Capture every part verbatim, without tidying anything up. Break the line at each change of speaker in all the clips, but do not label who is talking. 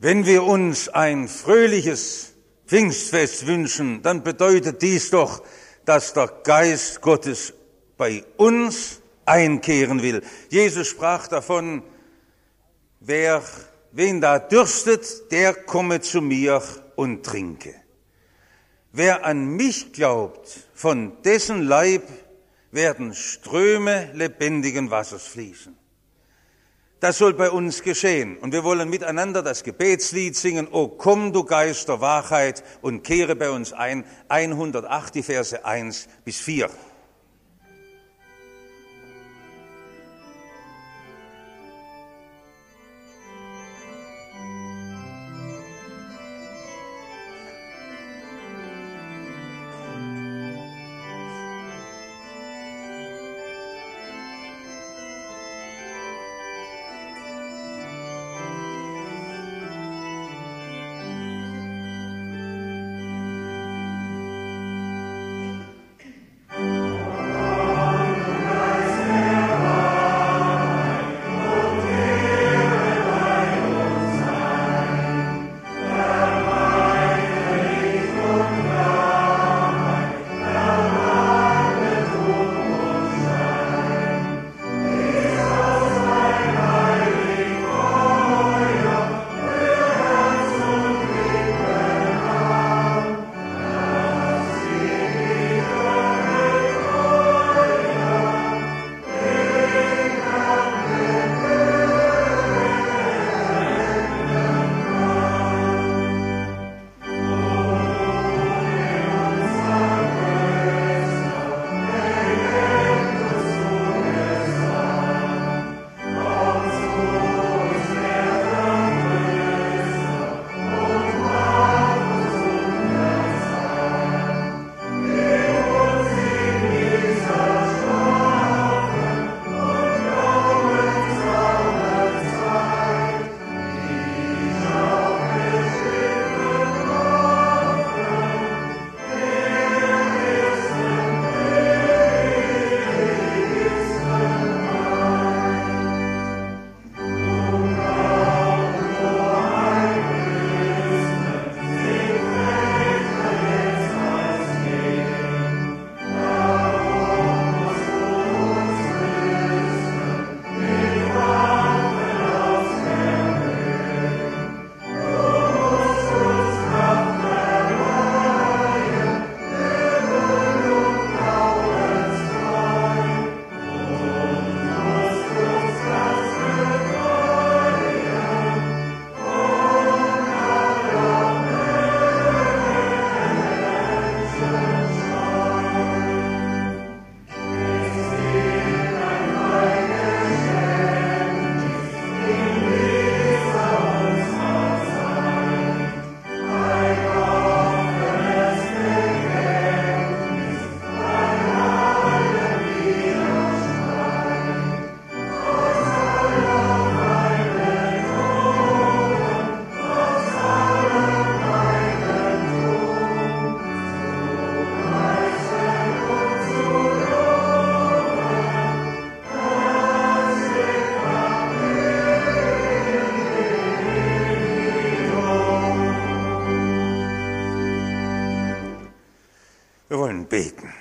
Wenn wir uns ein fröhliches Pfingstfest wünschen, dann bedeutet dies doch, dass der Geist Gottes bei uns einkehren will. Jesus sprach davon, wer, wen da dürstet, der komme zu mir und trinke. Wer an mich glaubt, von dessen Leib werden Ströme lebendigen Wassers fließen. Das soll bei uns geschehen. Und wir wollen miteinander das Gebetslied singen, O komm, du Geist der Wahrheit, und kehre bei uns ein, hundertacht, die Verse eins bis vier. Wir wollen beten.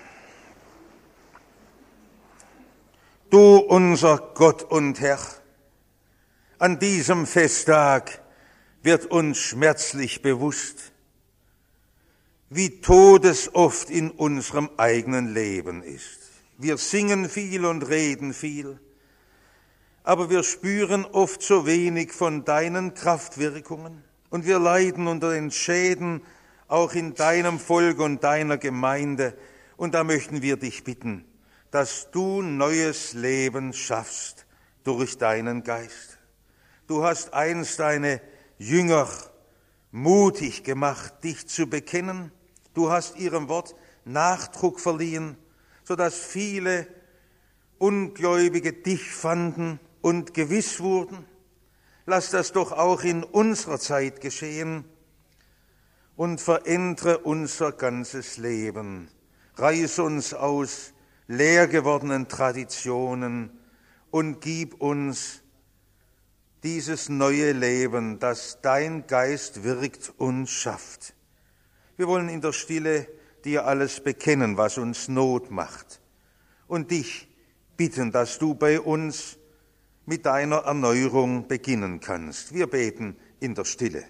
Du, unser Gott und Herr, an diesem Festtag wird uns schmerzlich bewusst, wie todesoft in unserem eigenen Leben ist. Wir singen viel und reden viel, aber wir spüren oft so wenig von deinen Kraftwirkungen und wir leiden unter den Schäden auch in deinem Volk und deiner Gemeinde. Und da möchten wir dich bitten, dass du neues Leben schaffst durch deinen Geist. Du hast einst deine Jünger mutig gemacht, dich zu bekennen. Du hast ihrem Wort Nachdruck verliehen, sodass viele Ungläubige dich fanden und gewiss wurden. Lass das doch auch in unserer Zeit geschehen und verändere unser ganzes Leben. Reiß uns aus leer gewordenen Traditionen und gib uns dieses neue Leben, das dein Geist wirkt und schafft. Wir wollen in der Stille dir alles bekennen, was uns Not macht, und dich bitten, dass du bei uns mit deiner Erneuerung beginnen kannst. Wir beten in der Stille.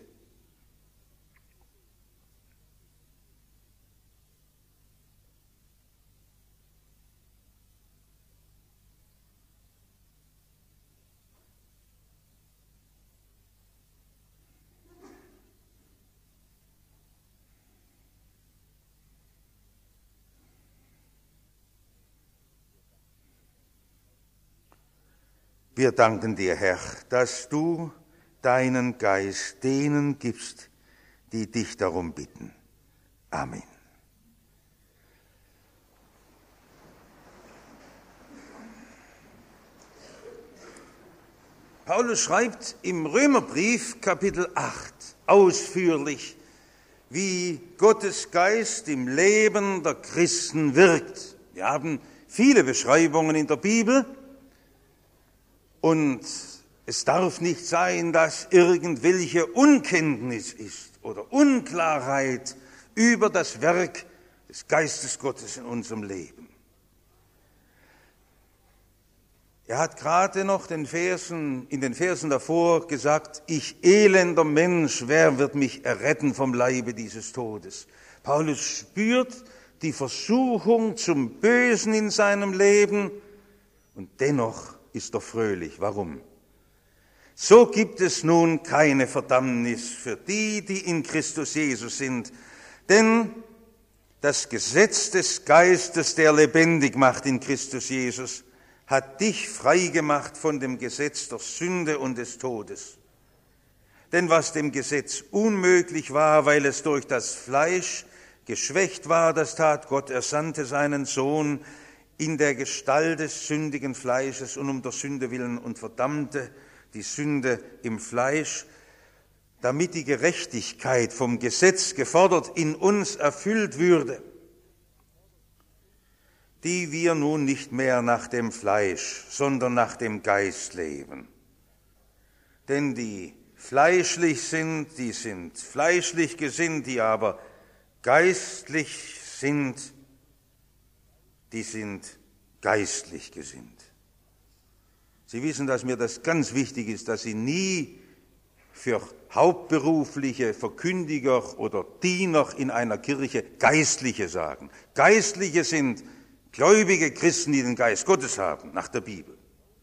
Wir danken dir, Herr, dass du deinen Geist denen gibst, die dich darum bitten. Amen. Paulus schreibt im Römerbrief Kapitel acht ausführlich, wie Gottes Geist im Leben der Christen wirkt. Wir haben viele Beschreibungen in der Bibel, und es darf nicht sein, dass irgendwelche Unkenntnis ist oder Unklarheit über das Werk des Geistes Gottes in unserem Leben. Er hat gerade noch den Versen, in den Versen davor gesagt, ich elender Mensch, wer wird mich erretten vom Leibe dieses Todes? Paulus spürt die Versuchung zum Bösen in seinem Leben, und dennoch ist er fröhlich. Warum? So gibt es nun keine Verdammnis für die, die in Christus Jesus sind. Denn das Gesetz des Geistes, der lebendig macht in Christus Jesus, hat dich frei gemacht von dem Gesetz der Sünde und des Todes. Denn was dem Gesetz unmöglich war, weil es durch das Fleisch geschwächt war, das tat Gott. Er sandte seinen Sohn in der Gestalt des sündigen Fleisches und um der Sünde willen und verdammte die Sünde im Fleisch, damit die Gerechtigkeit vom Gesetz gefordert in uns erfüllt würde, die wir nun nicht mehr nach dem Fleisch, sondern nach dem Geist leben. Denn die fleischlich sind, die sind fleischlich gesinnt, die aber geistlich sind, die sind geistlich gesinnt. Sie wissen, dass mir das ganz wichtig ist, dass Sie nie für hauptberufliche Verkündiger oder Diener in einer Kirche Geistliche sagen. Geistliche sind gläubige Christen, die den Geist Gottes haben, nach der Bibel.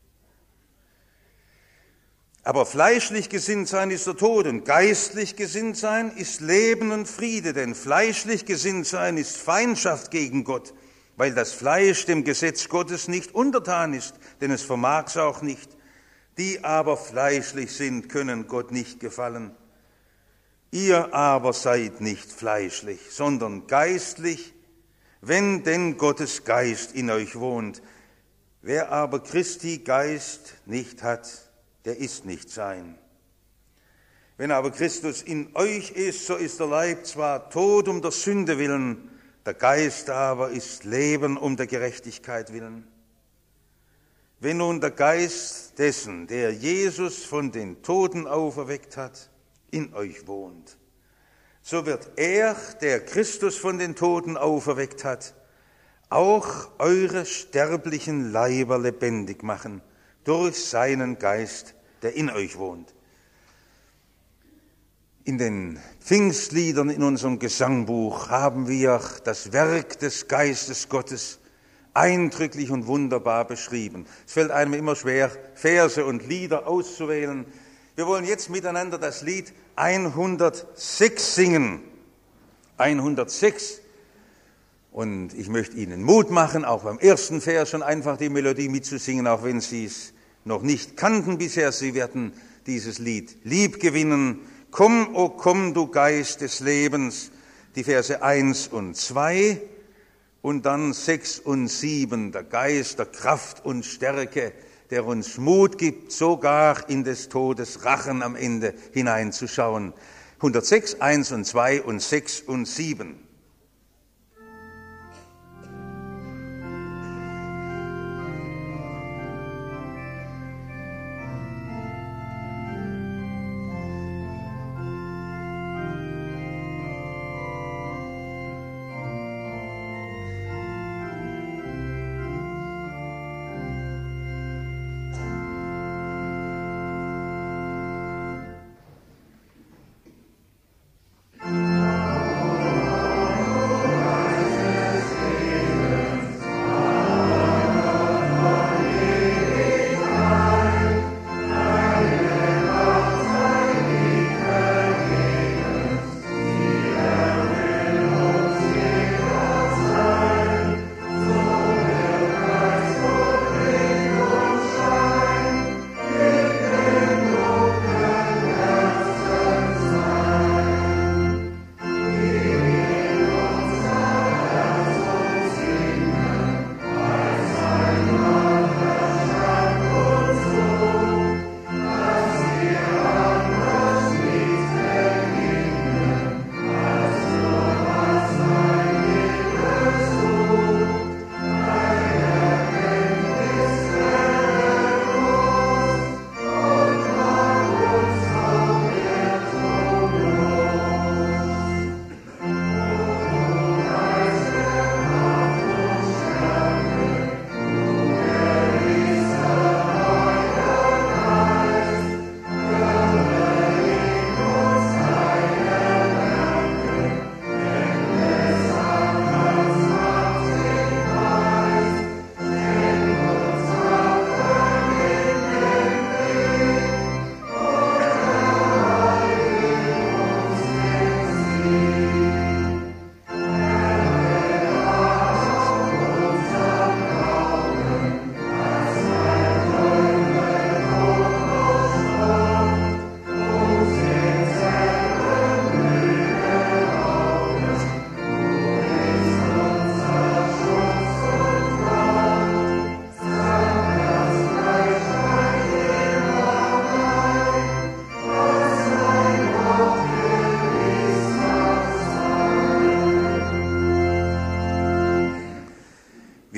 Aber fleischlich gesinnt sein ist der Tod und geistlich gesinnt sein ist Leben und Friede, denn fleischlich gesinnt sein ist Feindschaft gegen Gott, weil das Fleisch dem Gesetz Gottes nicht untertan ist, denn es vermag's auch nicht. Die aber fleischlich sind, können Gott nicht gefallen. Ihr aber seid nicht fleischlich, sondern geistlich, wenn denn Gottes Geist in euch wohnt. Wer aber Christi Geist nicht hat, der ist nicht sein. Wenn aber Christus in euch ist, so ist der Leib zwar tot um der Sünde willen, der Geist aber ist Leben um der Gerechtigkeit willen. Wenn nun der Geist dessen, der Jesus von den Toten auferweckt hat, in euch wohnt, so wird er, der Christus von den Toten auferweckt hat, auch eure sterblichen Leiber lebendig machen durch seinen Geist, der in euch wohnt. In den Pfingstliedern in unserem Gesangbuch haben wir das Werk des Geistes Gottes eindrücklich und wunderbar beschrieben. Es fällt einem immer schwer, Verse und Lieder auszuwählen. Wir wollen jetzt miteinander das Lied hundertsechs singen. hundertsechs. Und ich möchte Ihnen Mut machen, auch beim ersten Vers schon einfach die Melodie mitzusingen, auch wenn Sie es noch nicht kannten bisher. Sie werden dieses Lied lieb gewinnen. Komm, o komm, du Geist des Lebens, die Verse eins und zwei und dann sechs und sieben, der Geist der Kraft und Stärke, der uns Mut gibt, sogar in des Todes Rachen am Ende hineinzuschauen. hundertsechs, eins und zwei und sechs und sieben.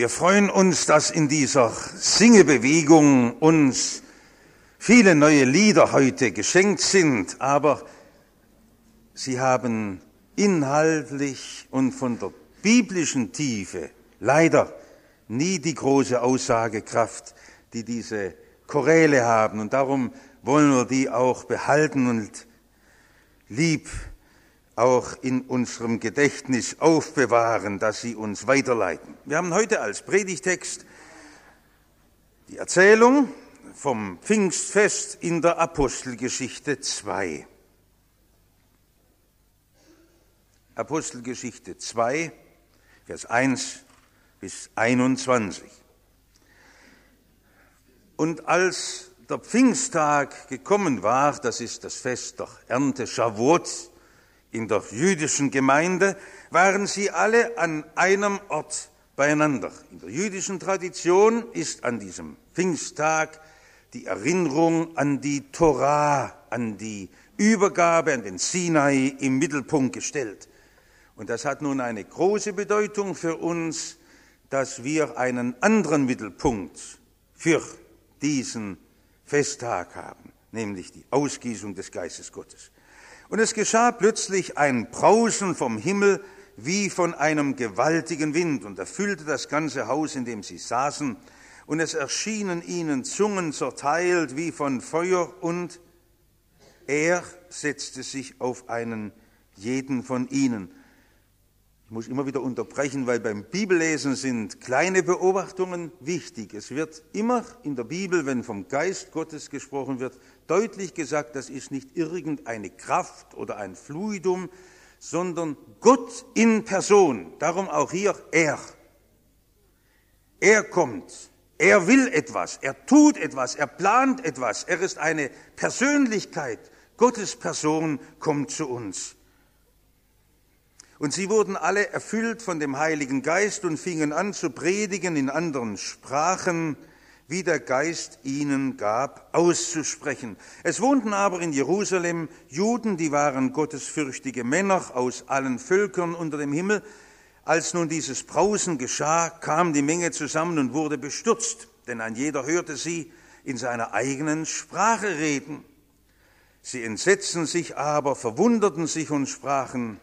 Wir freuen uns, dass in dieser Singebewegung uns viele neue Lieder heute geschenkt sind, aber sie haben inhaltlich und von der biblischen Tiefe leider nie die große Aussagekraft, die diese Choräle haben. Und darum wollen wir die auch behalten und lieb auch in unserem Gedächtnis aufbewahren, dass sie uns weiterleiten. Wir haben heute als Predigtext die Erzählung vom Pfingstfest in der Apostelgeschichte zwei. Apostelgeschichte zwei, Vers eins bis einundzwanzig. Und als der Pfingsttag gekommen war, das ist das Fest der Ernte, Shavuot, in der jüdischen Gemeinde, waren sie alle an einem Ort beieinander. In der jüdischen Tradition ist an diesem Pfingsttag die Erinnerung an die Torah, an die Übergabe, an den Sinai im Mittelpunkt gestellt. Und das hat nun eine große Bedeutung für uns, dass wir einen anderen Mittelpunkt für diesen Festtag haben, nämlich die Ausgießung des Geistes Gottes. Und es geschah plötzlich ein Brausen vom Himmel wie von einem gewaltigen Wind und erfüllte das ganze Haus, in dem sie saßen. Und es erschienen ihnen Zungen zerteilt wie von Feuer, und er setzte sich auf einen jeden von ihnen. Ich muss immer wieder unterbrechen, weil beim Bibellesen sind kleine Beobachtungen wichtig. Es wird immer in der Bibel, wenn vom Geist Gottes gesprochen wird, deutlich gesagt, das ist nicht irgendeine Kraft oder ein Fluidum, sondern Gott in Person. Darum auch hier er. Er kommt, er will etwas, er tut etwas, er plant etwas, er ist eine Persönlichkeit. Gottes Person kommt zu uns. Und sie wurden alle erfüllt von dem Heiligen Geist und fingen an zu predigen in anderen Sprachen, wie der Geist ihnen gab, auszusprechen. Es wohnten aber in Jerusalem Juden, die waren gottesfürchtige Männer aus allen Völkern unter dem Himmel. Als nun dieses Brausen geschah, kam die Menge zusammen und wurde bestürzt, denn ein jeder hörte sie in seiner eigenen Sprache reden. Sie entsetzten sich aber, verwunderten sich und sprachen: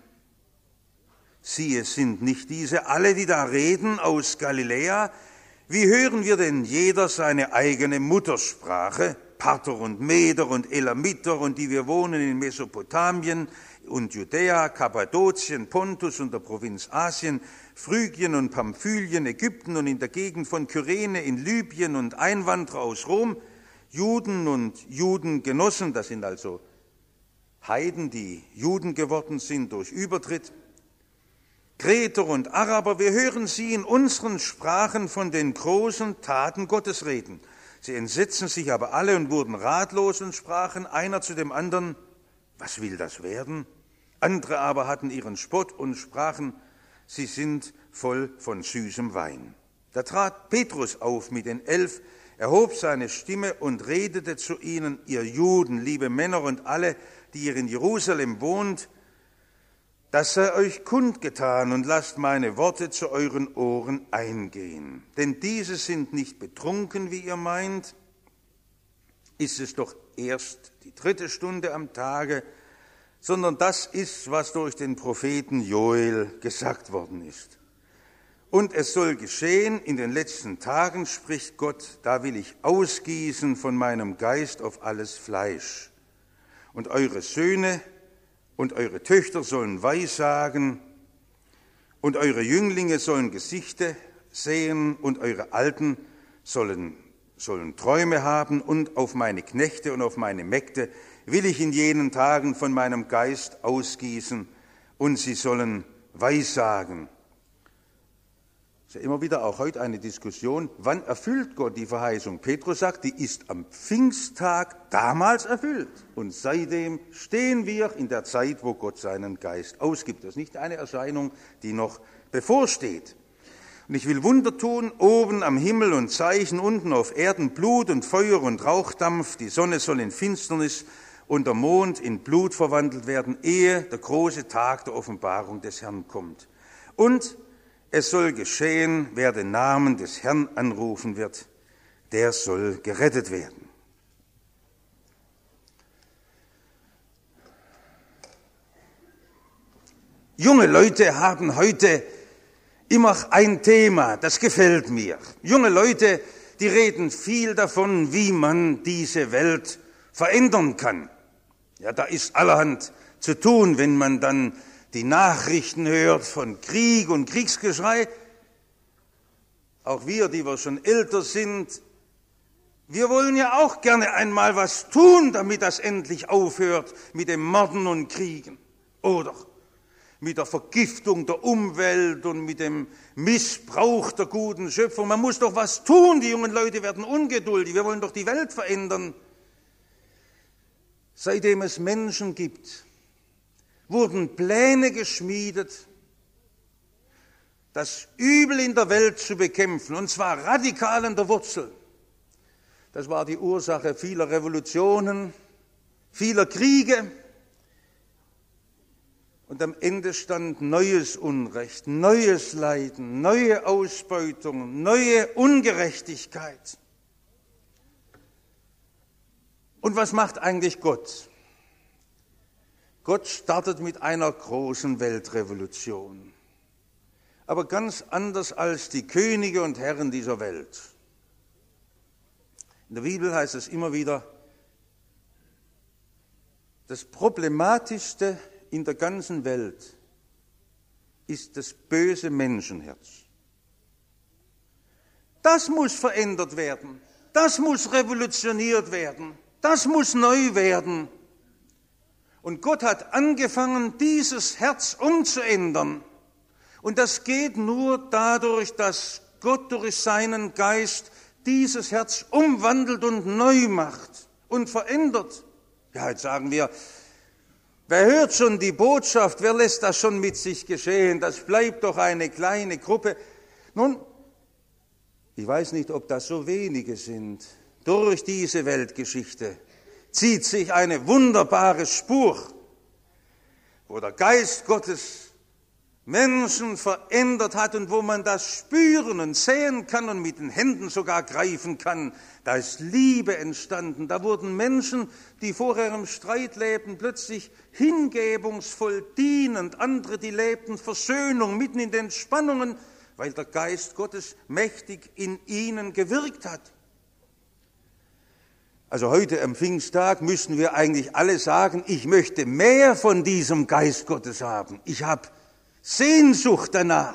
Siehe, sind nicht diese alle, die da reden, aus Galiläa? Wie hören wir denn jeder seine eigene Muttersprache? Parther und Meder und Elamiter und die wir wohnen in Mesopotamien und Judäa, Kappadokien, Pontus und der Provinz Asien, Phrygien und Pamphylien, Ägypten und in der Gegend von Kyrene, in Libyen und Einwanderer aus Rom, Juden und Judengenossen, das sind also Heiden, die Juden geworden sind durch Übertritt, Kreter und Araber, wir hören sie in unseren Sprachen von den großen Taten Gottes reden. Sie entsetzten sich aber alle und wurden ratlos und sprachen einer zu dem anderen: Was will das werden? Andere aber hatten ihren Spott und sprachen: Sie sind voll von süßem Wein. Da trat Petrus auf mit den Elf, erhob seine Stimme und redete zu ihnen: Ihr Juden, liebe Männer und alle, die ihr in Jerusalem wohnt, das sei euch kundgetan, und lasst meine Worte zu euren Ohren eingehen. Denn diese sind nicht betrunken, wie ihr meint. Ist es doch erst die dritte Stunde am Tage, sondern das ist, was durch den Propheten Joel gesagt worden ist. Und es soll geschehen, in den letzten Tagen, spricht Gott, da will ich ausgießen von meinem Geist auf alles Fleisch. Und eure Söhne und eure Töchter sollen Weissagen, und eure Jünglinge sollen Gesichter sehen, und eure Alten sollen, sollen Träume haben, und auf meine Knechte und auf meine Mägde will ich in jenen Tagen von meinem Geist ausgießen, und sie sollen Weissagen. Es ist ja immer wieder auch heute eine Diskussion, wann erfüllt Gott die Verheißung? Petrus sagt, die ist am Pfingsttag damals erfüllt. Und seitdem stehen wir in der Zeit, wo Gott seinen Geist ausgibt. Das ist nicht eine Erscheinung, die noch bevorsteht. Und ich will Wunder tun, oben am Himmel und Zeichen, unten auf Erden Blut und Feuer und Rauchdampf. Die Sonne soll in Finsternis und der Mond in Blut verwandelt werden, ehe der große Tag der Offenbarung des Herrn kommt. Und es soll geschehen, wer den Namen des Herrn anrufen wird, der soll gerettet werden. Junge Leute haben heute immer ein Thema, das gefällt mir. Junge Leute, die reden viel davon, wie man diese Welt verändern kann. Ja, da ist allerhand zu tun, wenn man dann die Nachrichten hört von Krieg und Kriegsgeschrei. Auch wir, die wir schon älter sind, wir wollen ja auch gerne einmal was tun, damit das endlich aufhört mit dem Morden und Kriegen. Oder mit der Vergiftung der Umwelt und mit dem Missbrauch der guten Schöpfung. Man muss doch was tun, die jungen Leute werden ungeduldig, wir wollen doch die Welt verändern. Seitdem es Menschen gibt, wurden Pläne geschmiedet, das Übel in der Welt zu bekämpfen, und zwar radikal an der Wurzel. Das war die Ursache vieler Revolutionen, vieler Kriege. Und am Ende stand neues Unrecht, neues Leiden, neue Ausbeutung, neue Ungerechtigkeit. Und was macht eigentlich Gott? Gott startet mit einer großen Weltrevolution, aber ganz anders als die Könige und Herren dieser Welt. In der Bibel heißt es immer wieder, das Problematischste in der ganzen Welt ist das böse Menschenherz. Das muss verändert werden, das muss revolutioniert werden, das muss neu werden. Und Gott hat angefangen, dieses Herz umzuändern. Und das geht nur dadurch, dass Gott durch seinen Geist dieses Herz umwandelt und neu macht und verändert. Ja, jetzt sagen wir, wer hört schon die Botschaft, wer lässt das schon mit sich geschehen? Das bleibt doch eine kleine Gruppe. Nun, ich weiß nicht, ob das so wenige sind. Durch diese Weltgeschichte zieht sich eine wunderbare Spur, wo der Geist Gottes Menschen verändert hat und wo man das spüren und sehen kann und mit den Händen sogar greifen kann. Da ist Liebe entstanden. Da wurden Menschen, die vorher im Streit lebten, plötzlich hingebungsvoll dienend. Andere, die lebten Versöhnung mitten in den Spannungen, weil der Geist Gottes mächtig in ihnen gewirkt hat. Also heute am Pfingsttag müssen wir eigentlich alle sagen, ich möchte mehr von diesem Geist Gottes haben. Ich habe Sehnsucht danach.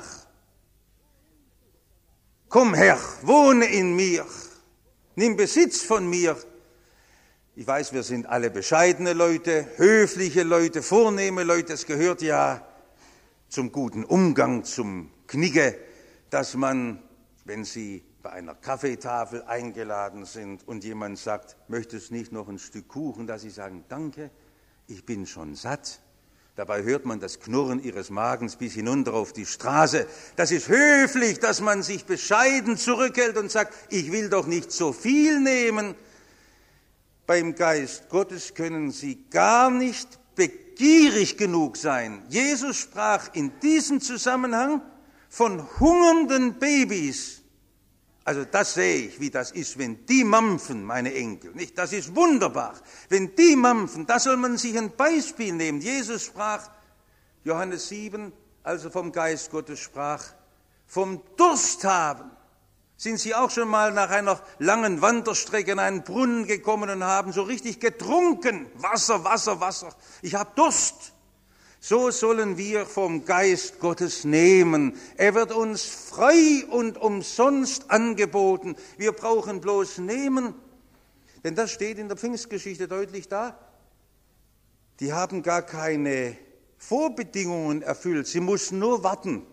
Komm Herr, wohne in mir, nimm Besitz von mir. Ich weiß, wir sind alle bescheidene Leute, höfliche Leute, vornehme Leute. Es gehört ja zum guten Umgang, zum Knigge, dass man, wenn Sie bei einer Kaffeetafel eingeladen sind und jemand sagt, möchtest du nicht noch ein Stück Kuchen, dass Sie sagen, danke, ich bin schon satt. Dabei hört man das Knurren ihres Magens bis hinunter auf die Straße. Das ist höflich, dass man sich bescheiden zurückhält und sagt, ich will doch nicht so viel nehmen. Beim Geist Gottes können Sie gar nicht begierig genug sein. Jesus sprach in diesem Zusammenhang von hungernden Babys. Also das sehe ich, wie das ist, wenn die mampfen, meine Enkel. Nicht? Das ist wunderbar. Wenn die mampfen, da soll man sich ein Beispiel nehmen. Jesus sprach, Johannes sieben, als er vom Geist Gottes sprach, vom Durst haben. Sind Sie auch schon mal nach einer langen Wanderstrecke in einen Brunnen gekommen und haben so richtig getrunken? Wasser, Wasser, Wasser. Ich habe Durst. So sollen wir vom Geist Gottes nehmen. Er wird uns frei und umsonst angeboten. Wir brauchen bloß nehmen, denn das steht in der Pfingstgeschichte deutlich da. Die haben gar keine Vorbedingungen erfüllt. Sie mussten nur warten,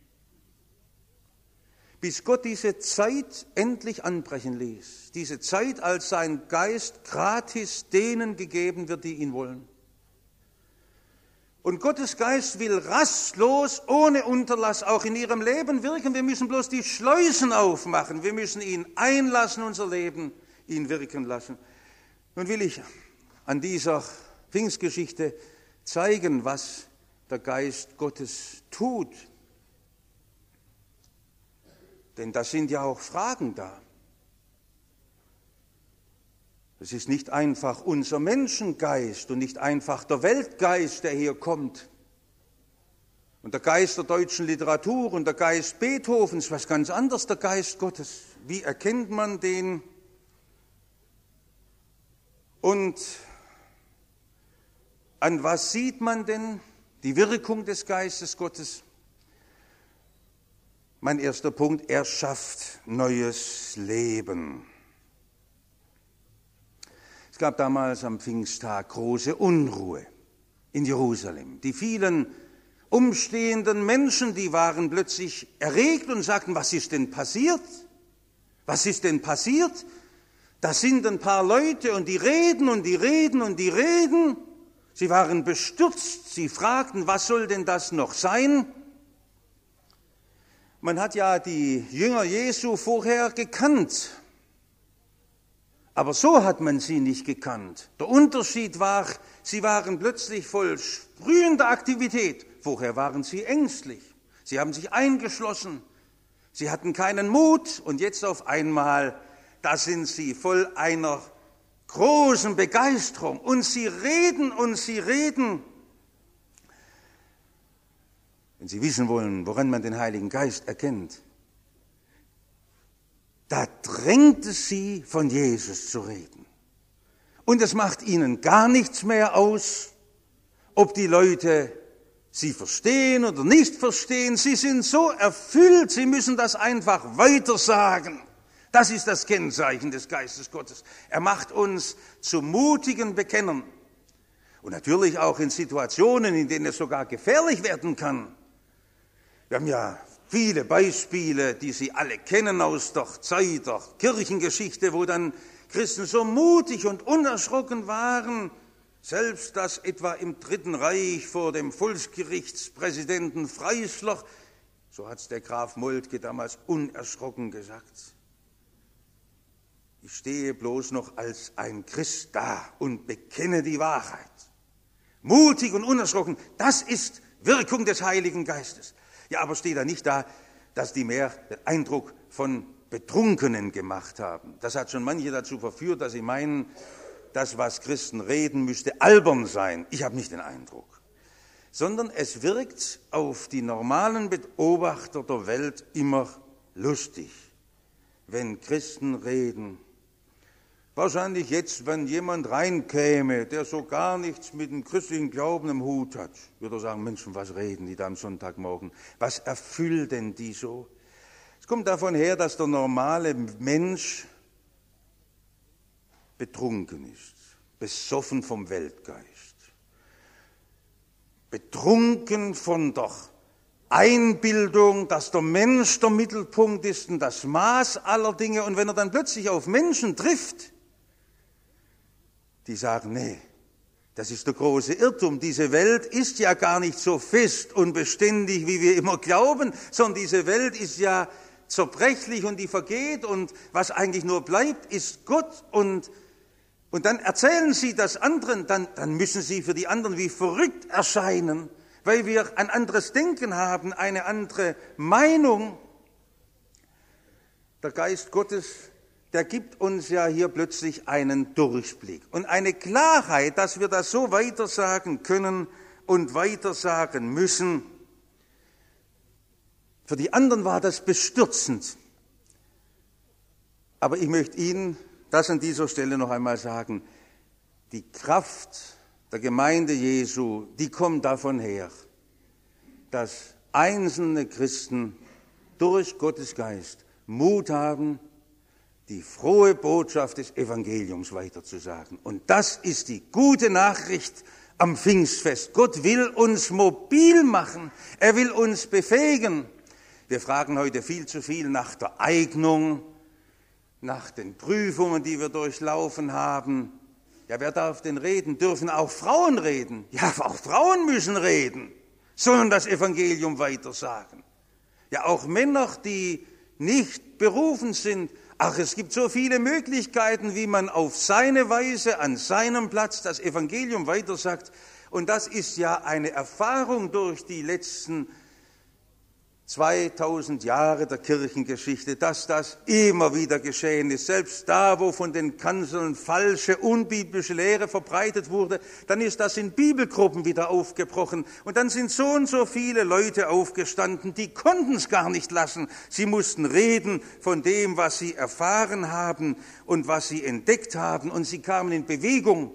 bis Gott diese Zeit endlich anbrechen ließ. Diese Zeit, als sein Geist gratis denen gegeben wird, die ihn wollen. Und Gottes Geist will rastlos, ohne Unterlass auch in ihrem Leben wirken. Wir müssen bloß die Schleusen aufmachen. Wir müssen ihn einlassen, unser Leben, ihn wirken lassen. Nun will ich an dieser Pfingstgeschichte zeigen, was der Geist Gottes tut. Denn da sind ja auch Fragen da. Es ist nicht einfach unser Menschengeist und nicht einfach der Weltgeist, der hier kommt. Und der Geist der deutschen Literatur und der Geist Beethovens, was ganz anderes, der Geist Gottes. Wie erkennt man den? Und an was sieht man denn die Wirkung des Geistes Gottes? Mein erster Punkt, er schafft neues Leben. Es gab damals am Pfingsttag große Unruhe in Jerusalem. Die vielen umstehenden Menschen, die waren plötzlich erregt und sagten, was ist denn passiert? Was ist denn passiert? Da sind ein paar Leute und die reden und die reden und die reden. Sie waren bestürzt, sie fragten, was soll denn das noch sein? Man hat ja die Jünger Jesu vorher gekannt, aber so hat man sie nicht gekannt. Der Unterschied war, sie waren plötzlich voll sprühender Aktivität. Vorher waren sie ängstlich, sie haben sich eingeschlossen, sie hatten keinen Mut und jetzt auf einmal, da sind sie voll einer großen Begeisterung und sie reden und sie reden. Wenn Sie wissen wollen, woran man den Heiligen Geist erkennt, da drängt es sie, von Jesus zu reden. Und es macht ihnen gar nichts mehr aus, ob die Leute sie verstehen oder nicht verstehen. Sie sind so erfüllt, sie müssen das einfach weitersagen. Das ist das Kennzeichen des Geistes Gottes. Er macht uns zu mutigen Bekennern. Und natürlich auch in Situationen, in denen es sogar gefährlich werden kann. Wir haben ja viele Beispiele, die Sie alle kennen aus der Zeit der Kirchengeschichte, wo dann Christen so mutig und unerschrocken waren, selbst dass etwa im Dritten Reich vor dem Volksgerichtspräsidenten Freisler, so hat es der Graf Moltke damals unerschrocken gesagt, ich stehe bloß noch als ein Christ da und bekenne die Wahrheit. Mutig und unerschrocken, das ist Wirkung des Heiligen Geistes. Ja, aber steht da nicht da, dass die mehr den Eindruck von Betrunkenen gemacht haben. Das hat schon manche dazu verführt, dass sie meinen, das, was Christen reden, müsste albern sein. Ich habe nicht den Eindruck. Sondern es wirkt auf die normalen Beobachter der Welt immer lustig, wenn Christen reden. Wahrscheinlich jetzt, wenn jemand reinkäme, der so gar nichts mit dem christlichen Glauben im Hut hat, würde er sagen, Menschen, was reden die da am Sonntagmorgen? Was erfüllt denn die so? Es kommt davon her, dass der normale Mensch betrunken ist, besoffen vom Weltgeist, betrunken von der Einbildung, dass der Mensch der Mittelpunkt ist und das Maß aller Dinge. Und wenn er dann plötzlich auf Menschen trifft, die sagen, nee, das ist der große Irrtum. Diese Welt ist ja gar nicht so fest und beständig, wie wir immer glauben, sondern diese Welt ist ja zerbrechlich und die vergeht und was eigentlich nur bleibt, ist Gott. Und, und dann erzählen sie das anderen, dann, dann müssen sie für die anderen wie verrückt erscheinen, weil wir ein anderes Denken haben, eine andere Meinung. Der Geist Gottes, der gibt uns ja hier plötzlich einen Durchblick und eine Klarheit, dass wir das so weitersagen können und weitersagen müssen. Für die anderen war das bestürzend. Aber ich möchte Ihnen das an dieser Stelle noch einmal sagen. Die Kraft der Gemeinde Jesu, die kommt davon her, dass einzelne Christen durch Gottes Geist Mut haben, die frohe Botschaft des Evangeliums weiterzusagen. Und das ist die gute Nachricht am Pfingstfest. Gott will uns mobil machen. Er will uns befähigen. Wir fragen heute viel zu viel nach der Eignung, nach den Prüfungen, die wir durchlaufen haben. Ja, wer darf denn reden? Dürfen auch Frauen reden? Ja, auch Frauen müssen reden, sollen das Evangelium weitersagen. Ja, auch Männer, die nicht berufen sind. Ach, es gibt so viele Möglichkeiten, wie man auf seine Weise, an seinem Platz das Evangelium weitersagt. Und das ist ja eine Erfahrung durch die letzten zweitausend Jahre der Kirchengeschichte, dass das immer wieder geschehen ist. Selbst da, wo von den Kanzeln falsche, unbiblische Lehre verbreitet wurde, dann ist das in Bibelgruppen wieder aufgebrochen. Und dann sind so und so viele Leute aufgestanden, die konnten es gar nicht lassen. Sie mussten reden von dem, was sie erfahren haben und was sie entdeckt haben. Und sie kamen in Bewegung.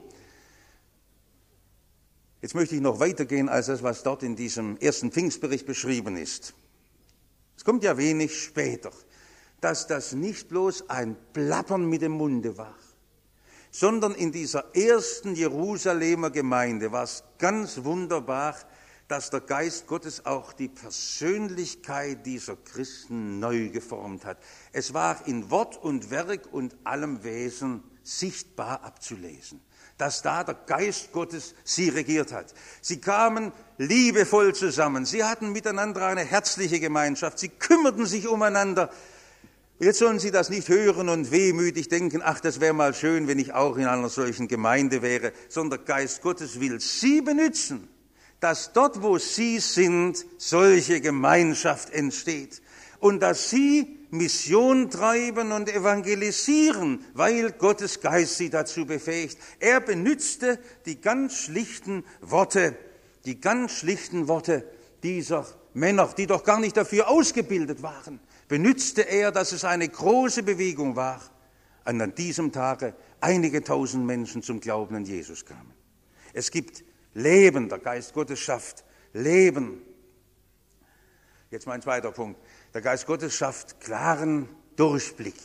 Jetzt möchte ich noch weitergehen als das, was dort in diesem ersten Pfingstbericht beschrieben ist. Es kommt ja wenig später, dass das nicht bloß ein Plappern mit dem Munde war, sondern in dieser ersten Jerusalemer Gemeinde war es ganz wunderbar, dass der Geist Gottes auch die Persönlichkeit dieser Christen neu geformt hat. Es war in Wort und Werk und allem Wesen sichtbar abzulesen, dass da der Geist Gottes sie regiert hat. Sie kamen liebevoll zusammen, sie hatten miteinander eine herzliche Gemeinschaft, sie kümmerten sich umeinander. Jetzt sollen sie das nicht hören und wehmütig denken, ach, das wäre mal schön, wenn ich auch in einer solchen Gemeinde wäre, sondern der Geist Gottes will sie benutzen, dass dort, wo sie sind, solche Gemeinschaft entsteht und dass sie Mission treiben und evangelisieren, weil Gottes Geist sie dazu befähigt. Er benützte die ganz schlichten Worte, die ganz schlichten Worte dieser Männer, die doch gar nicht dafür ausgebildet waren, benützte er, dass es eine große Bewegung war und an diesem Tage einige tausend Menschen zum Glauben an Jesus kamen. Es gibt Leben, der Geist Gottes schafft Leben. Jetzt mein zweiter Punkt. Der Geist Gottes schafft klaren Durchblick.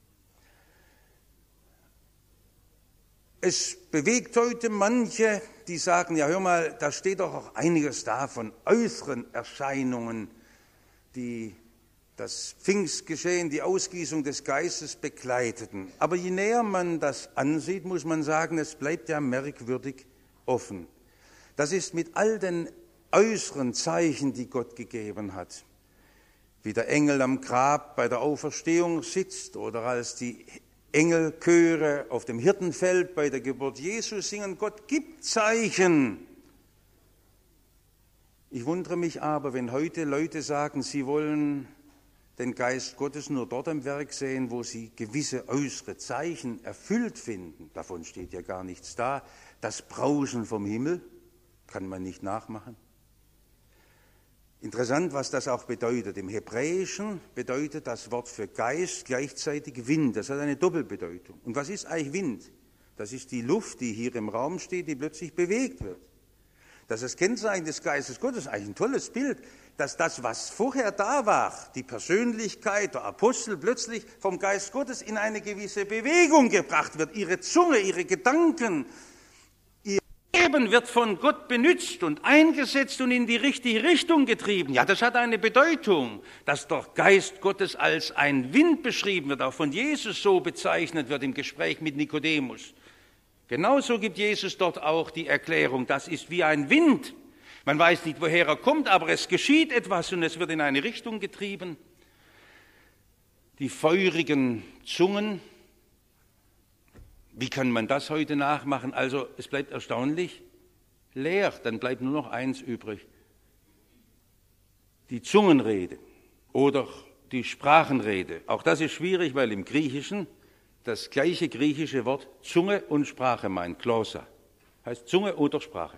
Es bewegt heute manche, die sagen, ja hör mal, da steht doch auch einiges da von äußeren Erscheinungen, die das Pfingstgeschehen, die Ausgießung des Geistes begleiteten. Aber je näher man das ansieht, muss man sagen, es bleibt ja merkwürdig offen. Das ist mit all den äußeren Zeichen, die Gott gegeben hat, wie der Engel am Grab bei der Auferstehung sitzt oder als die Engelchöre auf dem Hirtenfeld bei der Geburt Jesu singen, Gott gibt Zeichen. Ich wundere mich aber, wenn heute Leute sagen, sie wollen den Geist Gottes nur dort am Werk sehen, wo sie gewisse äußere Zeichen erfüllt finden. Davon steht ja gar nichts da. Das Brausen vom Himmel kann man nicht nachmachen. Interessant, was das auch bedeutet. Im Hebräischen bedeutet das Wort für Geist gleichzeitig Wind. Das hat eine Doppelbedeutung. Und was ist eigentlich Wind? Das ist die Luft, die hier im Raum steht, die plötzlich bewegt wird. Das ist das Kennzeichen des Geistes Gottes, eigentlich ein tolles Bild, dass das, was vorher da war, die Persönlichkeit der Apostel, plötzlich vom Geist Gottes in eine gewisse Bewegung gebracht wird. Ihre Zunge, ihre Gedanken, Leben wird von Gott benützt und eingesetzt und in die richtige Richtung getrieben. Ja, das hat eine Bedeutung, dass der Geist Gottes als ein Wind beschrieben wird, auch von Jesus so bezeichnet wird im Gespräch mit Nikodemus. Genauso gibt Jesus dort auch die Erklärung, das ist wie ein Wind. Man weiß nicht, woher er kommt, aber es geschieht etwas und es wird in eine Richtung getrieben. Die feurigen Zungen, wie kann man das heute nachmachen? Also es bleibt erstaunlich leer, dann bleibt nur noch eins übrig. Die Zungenrede oder die Sprachenrede. Auch das ist schwierig, weil im Griechischen das gleiche griechische Wort Zunge und Sprache meint, Glossa. Heißt Zunge oder Sprache.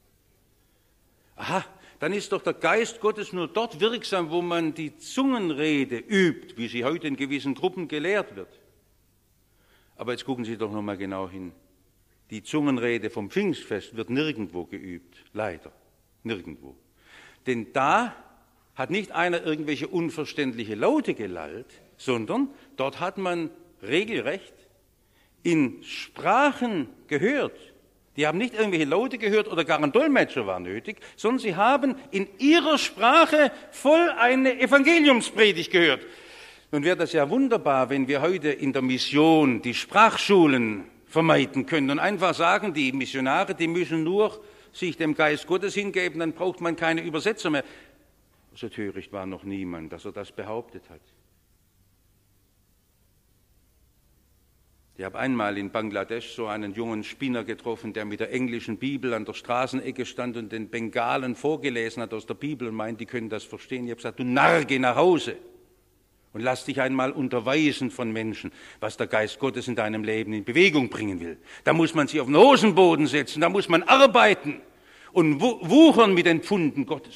Aha, dann ist doch der Geist Gottes nur dort wirksam, wo man die Zungenrede übt, wie sie heute in gewissen Gruppen gelehrt wird. Aber jetzt gucken Sie doch noch mal genau hin. Die Zungenrede vom Pfingstfest wird nirgendwo geübt, leider, nirgendwo. Denn da hat nicht einer irgendwelche unverständliche Laute gelallt, sondern dort hat man regelrecht in Sprachen gehört. Die haben nicht irgendwelche Laute gehört oder gar ein Dolmetscher war nötig, sondern sie haben in ihrer Sprache voll eine Evangeliumspredigt gehört. Nun wäre das ja wunderbar, wenn wir heute in der Mission die Sprachschulen vermeiden können und einfach sagen, die Missionare, die müssen nur sich dem Geist Gottes hingeben, dann braucht man keine Übersetzer mehr. So töricht war noch niemand, dass er das behauptet hat. Ich habe einmal in Bangladesch so einen jungen Spinner getroffen, der mit der englischen Bibel an der Straßenecke stand und den Bengalen vorgelesen hat aus der Bibel und meint, die können das verstehen. Ich habe gesagt, du Narr, geh nach Hause und lass dich einmal unterweisen von Menschen, was der Geist Gottes in deinem Leben in Bewegung bringen will. Da muss man sich auf den Hosenboden setzen, da muss man arbeiten und wuchern mit den Pfunden Gottes.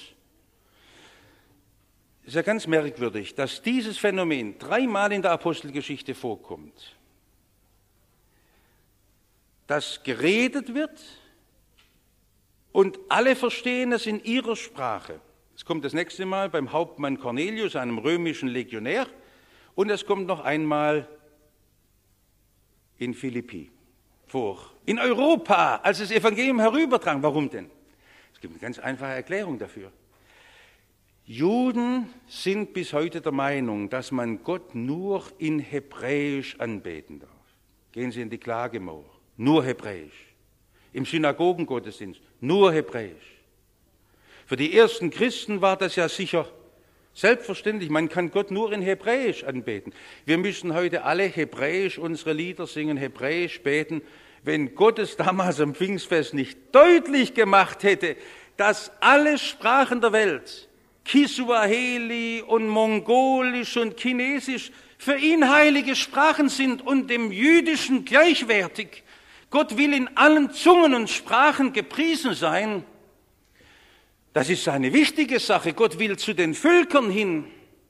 Es ist ja ganz merkwürdig, dass dieses Phänomen dreimal in der Apostelgeschichte vorkommt. Dass geredet wird und alle verstehen es in ihrer Sprache. Es kommt das nächste Mal beim Hauptmann Cornelius, einem römischen Legionär, und es kommt noch einmal in Philippi vor. In Europa, als das Evangelium herüberdrang. Warum denn? Es gibt eine ganz einfache Erklärung dafür. Juden sind bis heute der Meinung, dass man Gott nur in Hebräisch anbeten darf. Gehen Sie in die Klagemauer. Nur Hebräisch. Im Synagogengottesdienst nur Hebräisch. Für die ersten Christen war das ja sicher selbstverständlich. Man kann Gott nur in Hebräisch anbeten. Wir müssen heute alle Hebräisch unsere Lieder singen, Hebräisch beten. Wenn Gott es damals am Pfingstfest nicht deutlich gemacht hätte, dass alle Sprachen der Welt, Kiswahili und Mongolisch und Chinesisch, für ihn heilige Sprachen sind und dem Jüdischen gleichwertig. Gott will in allen Zungen und Sprachen gepriesen sein. Das ist eine wichtige Sache. Gott will zu den Völkern hin.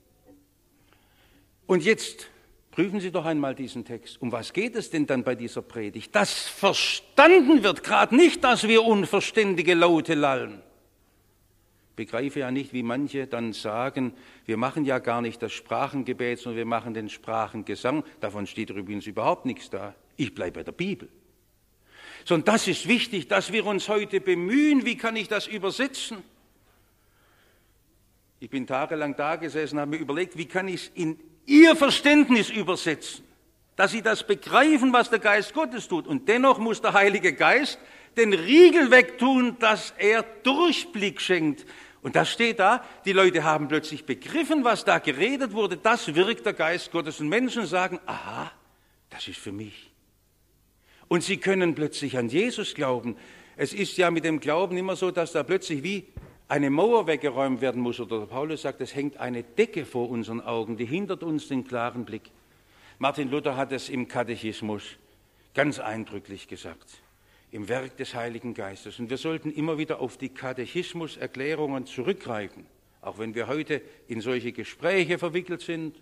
Und jetzt prüfen Sie doch einmal diesen Text. Um was geht es denn dann bei dieser Predigt? Dass verstanden wird, gerade nicht, dass wir unverständige Laute lallen. Ich begreife ja nicht, wie manche dann sagen, wir machen ja gar nicht das Sprachengebet, sondern wir machen den Sprachengesang. Davon steht übrigens überhaupt nichts da. Ich bleibe bei der Bibel. Sondern das ist wichtig, dass wir uns heute bemühen, wie kann ich das übersetzen? Ich bin tagelang da gesessen, habe mir überlegt, wie kann ich es in Ihr Verständnis übersetzen, dass Sie das begreifen, was der Geist Gottes tut. Und dennoch muss der Heilige Geist den Riegel wegtun, dass er Durchblick schenkt. Und das steht da, die Leute haben plötzlich begriffen, was da geredet wurde, das wirkt der Geist Gottes. Und Menschen sagen, aha, das ist für mich. Und sie können plötzlich an Jesus glauben. Es ist ja mit dem Glauben immer so, dass da plötzlich wie eine Mauer weggeräumt werden muss. Oder der Paulus sagt, es hängt eine Decke vor unseren Augen, die hindert uns den klaren Blick. Martin Luther hat es im Katechismus ganz eindrücklich gesagt. Im Werk des Heiligen Geistes. Und wir sollten immer wieder auf die Katechismuserklärungen zurückgreifen. Auch wenn wir heute in solche Gespräche verwickelt sind.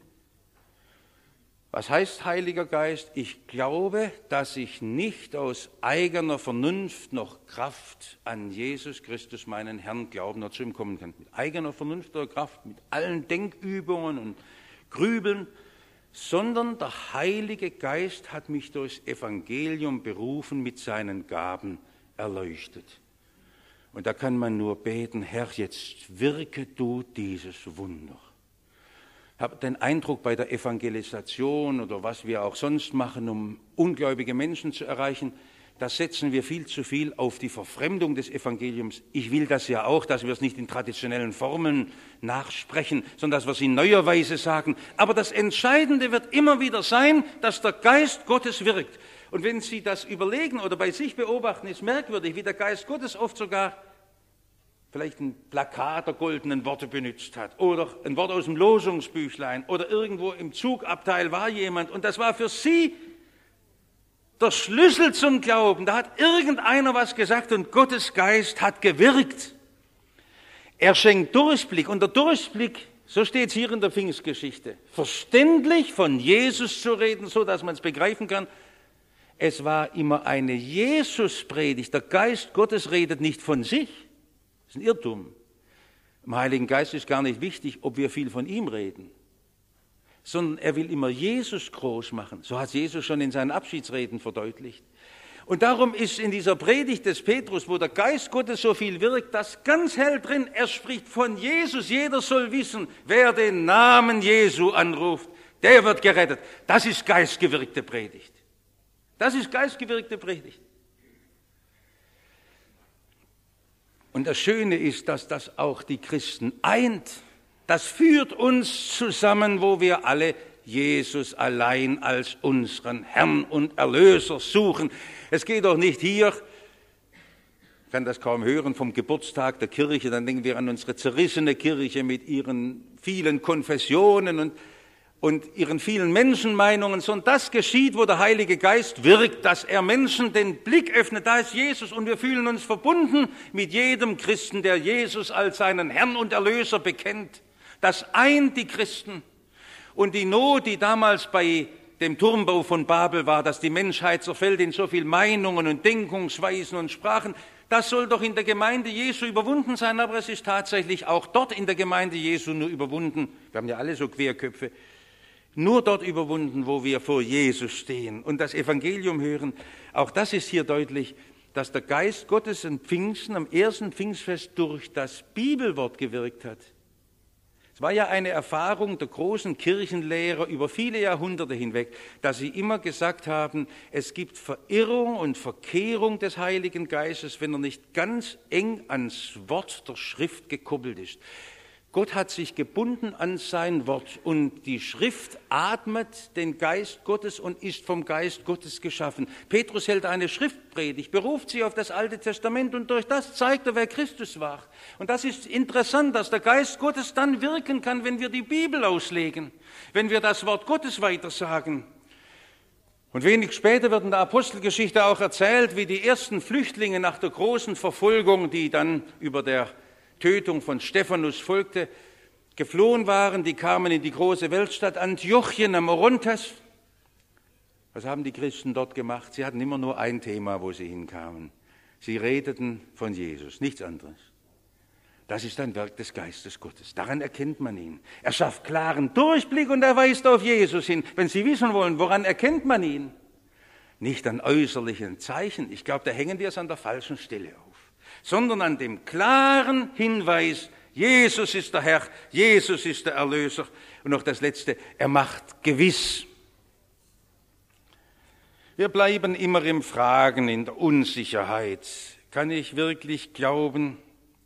Was heißt Heiliger Geist? Ich glaube, dass ich nicht aus eigener Vernunft noch Kraft an Jesus Christus, meinen Herrn, glauben dazu ihm kommen kann. Mit eigener Vernunft oder Kraft, mit allen Denkübungen und Grübeln, sondern der Heilige Geist hat mich durchs Evangelium berufen, mit seinen Gaben erleuchtet. Und da kann man nur beten, Herr, jetzt wirke du dieses Wunder. Ich habe den Eindruck, bei der Evangelisation oder was wir auch sonst machen, um ungläubige Menschen zu erreichen, da setzen wir viel zu viel auf die Verfremdung des Evangeliums. Ich will das ja auch, dass wir es nicht in traditionellen Formeln nachsprechen, sondern dass wir es in neuer Weise sagen. Aber das Entscheidende wird immer wieder sein, dass der Geist Gottes wirkt. Und wenn Sie das überlegen oder bei sich beobachten, ist merkwürdig, wie der Geist Gottes oft sogar vielleicht ein Plakat der goldenen Worte benutzt hat oder ein Wort aus dem Losungsbüchlein oder irgendwo im Zugabteil war jemand und das war für sie der Schlüssel zum Glauben. Da hat irgendeiner was gesagt und Gottes Geist hat gewirkt. Er schenkt Durchblick und der Durchblick, so steht es hier in der Pfingstgeschichte, verständlich von Jesus zu reden, so dass man es begreifen kann. Es war immer eine Jesus-Predigt. Der Geist Gottes redet nicht von sich. Das ist ein Irrtum. Im Heiligen Geist ist gar nicht wichtig, ob wir viel von ihm reden, sondern er will immer Jesus groß machen. So hat Jesus schon in seinen Abschiedsreden verdeutlicht. Und darum ist in dieser Predigt des Petrus, wo der Geist Gottes so viel wirkt, das ganz hell drin. Er spricht von Jesus. Jeder soll wissen, wer den Namen Jesu anruft, der wird gerettet. Das ist geistgewirkte Predigt. Das ist geistgewirkte Predigt. Und das Schöne ist, dass das auch die Christen eint. Das führt uns zusammen, wo wir alle Jesus allein als unseren Herrn und Erlöser suchen. Es geht doch nicht hier, ich kann das kaum hören, vom Geburtstag der Kirche, dann denken wir an unsere zerrissene Kirche mit ihren vielen Konfessionen und, und ihren vielen Menschenmeinungen, sondern das geschieht, wo der Heilige Geist wirkt, dass er Menschen den Blick öffnet, da ist Jesus und wir fühlen uns verbunden mit jedem Christen, der Jesus als seinen Herrn und Erlöser bekennt. Das eint die Christen. Und die Not, die damals bei dem Turmbau von Babel war, dass die Menschheit zerfällt in so viel Meinungen und Denkungsweisen und Sprachen, das soll doch in der Gemeinde Jesu überwunden sein, aber es ist tatsächlich auch dort in der Gemeinde Jesu nur überwunden. Wir haben ja alle so Querköpfe. Nur dort überwunden, wo wir vor Jesus stehen und das Evangelium hören. Auch das ist hier deutlich, dass der Geist Gottes in Pfingsten, am ersten Pfingstfest, durch das Bibelwort gewirkt hat. Es war ja eine Erfahrung der großen Kirchenlehrer über viele Jahrhunderte hinweg, dass sie immer gesagt haben, es gibt Verirrung und Verkehrung des Heiligen Geistes, wenn er nicht ganz eng ans Wort der Schrift gekoppelt ist. Gott hat sich gebunden an sein Wort und die Schrift atmet den Geist Gottes und ist vom Geist Gottes geschaffen. Petrus hält eine Schriftpredigt, beruft sie auf das Alte Testament und durch das zeigt er, wer Christus war. Und das ist interessant, dass der Geist Gottes dann wirken kann, wenn wir die Bibel auslegen, wenn wir das Wort Gottes weitersagen. Und wenig später wird in der Apostelgeschichte auch erzählt, wie die ersten Flüchtlinge nach der großen Verfolgung, die dann über der Tötung von Stephanus folgte, geflohen waren, die kamen in die große Weltstadt Antiochien am Orontes. Was haben die Christen dort gemacht? Sie hatten immer nur ein Thema, wo sie hinkamen. Sie redeten von Jesus, nichts anderes. Das ist ein Werk des Geistes Gottes. Daran erkennt man ihn. Er schafft klaren Durchblick und er weist auf Jesus hin. Wenn Sie wissen wollen, woran erkennt man ihn? Nicht an äußerlichen Zeichen. Ich glaube, da hängen wir es an der falschen Stelle auf. Sondern an dem klaren Hinweis, Jesus ist der Herr, Jesus ist der Erlöser. Und noch das Letzte, er macht gewiss. Wir bleiben immer im Fragen, in der Unsicherheit. Kann ich wirklich glauben?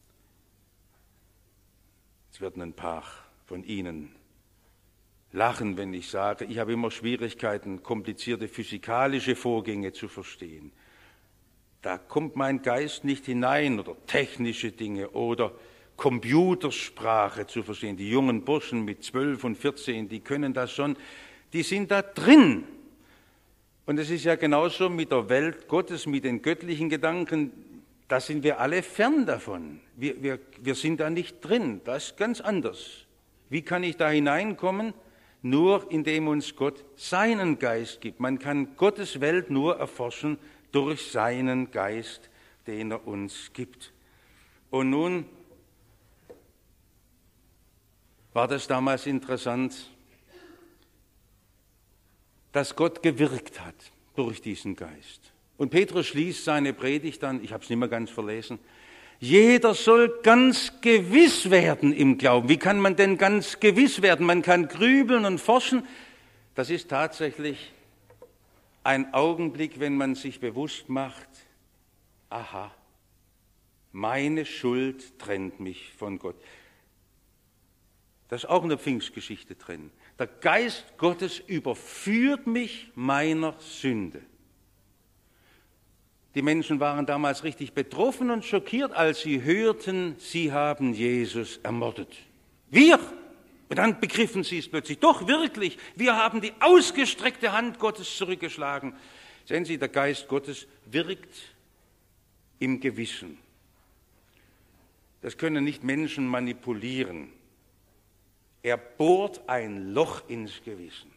Es werden ein paar von Ihnen lachen, wenn ich sage, ich habe immer Schwierigkeiten, komplizierte physikalische Vorgänge zu verstehen. Da kommt mein Geist nicht hinein oder technische Dinge oder Computersprache zu verstehen. Die jungen Burschen mit zwölf und vierzehn, die können das schon, die sind da drin. Und es ist ja genauso mit der Welt Gottes, mit den göttlichen Gedanken, da sind wir alle fern davon. Wir, wir, wir sind da nicht drin, das ist ganz anders. Wie kann ich da hineinkommen? Nur indem uns Gott seinen Geist gibt. Man kann Gottes Welt nur erforschen durch seinen Geist, den er uns gibt. Und nun war das damals interessant, dass Gott gewirkt hat durch diesen Geist. Und Petrus schließt seine Predigt dann, ich habe es nicht mehr ganz verlesen, jeder soll ganz gewiss werden im Glauben. Wie kann man denn ganz gewiss werden? Man kann grübeln und forschen. Das ist tatsächlich ein Augenblick, wenn man sich bewusst macht, aha, meine Schuld trennt mich von Gott. Das ist auch in der Pfingstgeschichte drin. Der Geist Gottes überführt mich meiner Sünde. Die Menschen waren damals richtig betroffen und schockiert, als sie hörten, sie haben Jesus ermordet. Wir! Und dann begriffen sie es plötzlich. Doch wirklich, wir haben die ausgestreckte Hand Gottes zurückgeschlagen. Sehen Sie, der Geist Gottes wirkt im Gewissen. Das können nicht Menschen manipulieren. Er bohrt ein Loch ins Gewissen.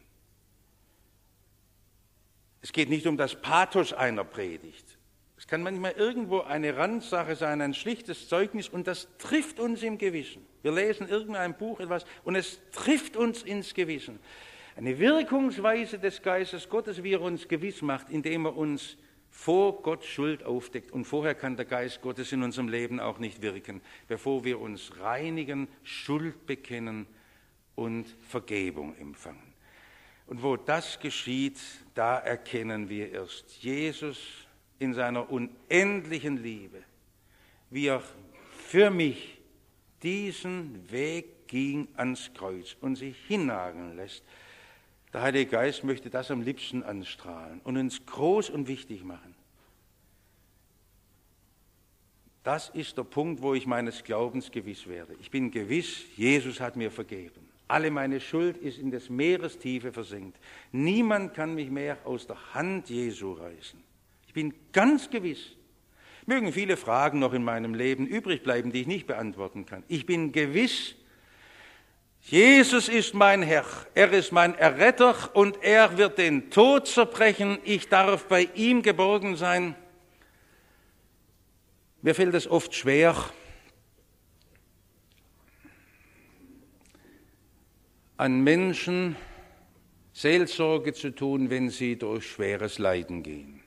Es geht nicht um das Pathos einer Predigt. Es kann manchmal irgendwo eine Randsache sein, ein schlichtes Zeugnis, und das trifft uns im Gewissen. Wir lesen irgendein Buch, etwas, und es trifft uns ins Gewissen. Eine Wirkungsweise des Geistes Gottes, wie er uns gewiss macht, indem er uns vor Gott Schuld aufdeckt. Und vorher kann der Geist Gottes in unserem Leben auch nicht wirken, bevor wir uns reinigen, Schuld bekennen und Vergebung empfangen. Und wo das geschieht, da erkennen wir erst Jesus in seiner unendlichen Liebe, wie er für mich diesen Weg ging ans Kreuz und sich hinnageln lässt. Der Heilige Geist möchte das am liebsten anstrahlen und uns groß und wichtig machen. Das ist der Punkt, wo ich meines Glaubens gewiss werde. Ich bin gewiss, Jesus hat mir vergeben. Alle meine Schuld ist in des Meeres Tiefe versenkt. Niemand kann mich mehr aus der Hand Jesu reißen. Ich bin ganz gewiss. Mögen viele Fragen noch in meinem Leben übrig bleiben, die ich nicht beantworten kann. Ich bin gewiss, Jesus ist mein Herr, er ist mein Erretter und er wird den Tod zerbrechen. Ich darf bei ihm geborgen sein. Mir fällt es oft schwer, an Menschen Seelsorge zu tun, wenn sie durch schweres Leiden gehen.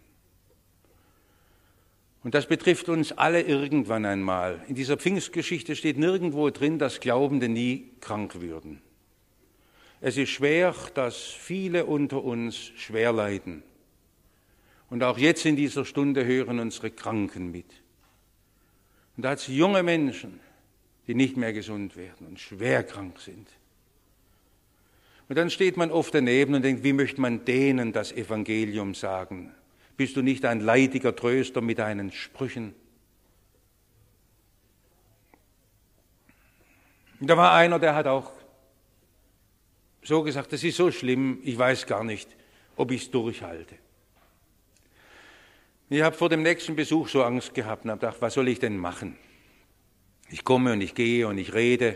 Und das betrifft uns alle irgendwann einmal. In dieser Pfingstgeschichte steht nirgendwo drin, dass Glaubende nie krank würden. Es ist schwer, dass viele unter uns schwer leiden. Und auch jetzt in dieser Stunde hören unsere Kranken mit. Und da hat es junge Menschen, die nicht mehr gesund werden und schwer krank sind. Und dann steht man oft daneben und denkt, wie möchte man denen das Evangelium sagen? Bist du nicht ein leidiger Tröster mit deinen Sprüchen? Und da war einer, der hat auch so gesagt, das ist so schlimm, ich weiß gar nicht, ob ich es durchhalte. Ich habe vor dem nächsten Besuch so Angst gehabt und habe gedacht, was soll ich denn machen? Ich komme und ich gehe und ich rede.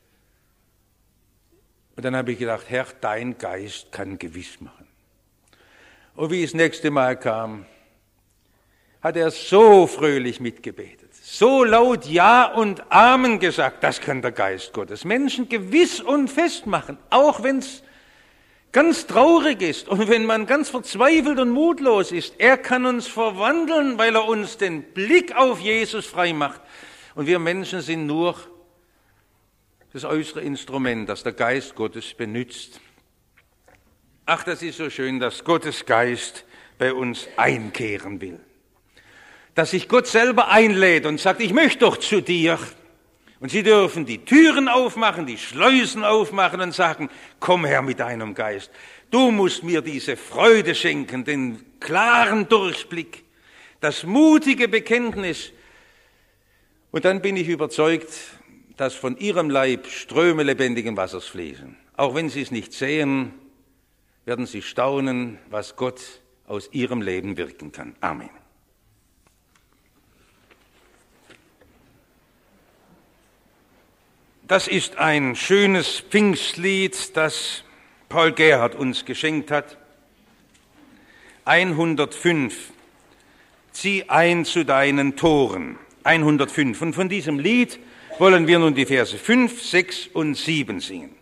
Und dann habe ich gedacht, Herr, dein Geist kann gewiss machen. Und wie es das nächste Mal kam, hat er so fröhlich mitgebetet, so laut Ja und Amen gesagt, das kann der Geist Gottes. Menschen gewiss und fest machen, auch wenn es ganz traurig ist und wenn man ganz verzweifelt und mutlos ist. Er kann uns verwandeln, weil er uns den Blick auf Jesus frei macht. Und wir Menschen sind nur das äußere Instrument, das der Geist Gottes benutzt. Ach, das ist so schön, dass Gottes Geist bei uns einkehren will. Dass sich Gott selber einlädt und sagt, ich möchte doch zu dir. Und Sie dürfen die Türen aufmachen, die Schleusen aufmachen und sagen, komm her mit deinem Geist. Du musst mir diese Freude schenken, den klaren Durchblick, das mutige Bekenntnis. Und dann bin ich überzeugt, dass von Ihrem Leib Ströme lebendigen Wassers fließen. Auch wenn Sie es nicht sehen, werden Sie staunen, was Gott aus Ihrem Leben wirken kann. Amen. Das ist ein schönes Pfingstlied, das Paul Gerhardt uns geschenkt hat. hundertfünf. Zieh ein zu deinen Toren. hundertfünf. Und von diesem Lied wollen wir nun die Verse fünf, sechs und sieben singen.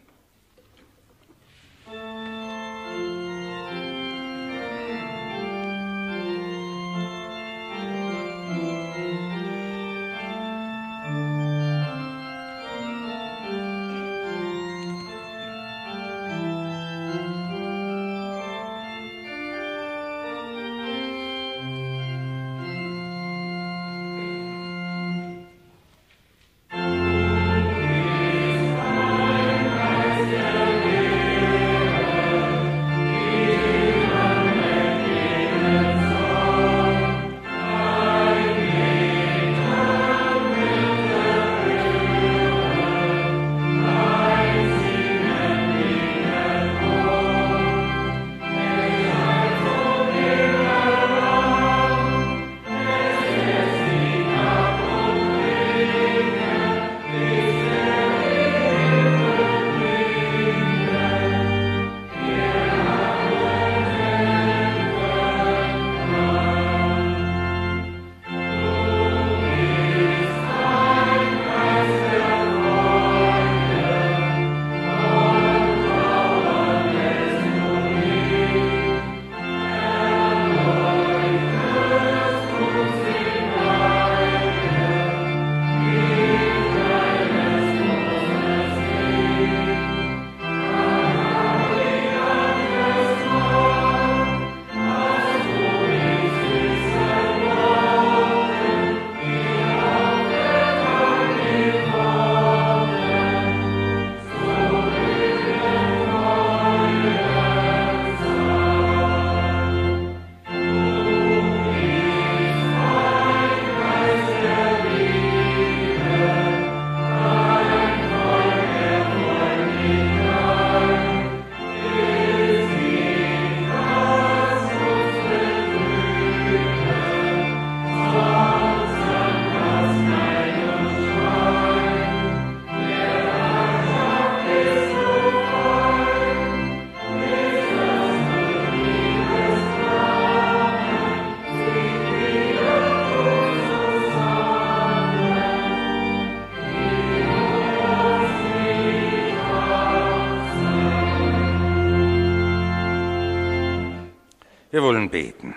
Wir wollen beten.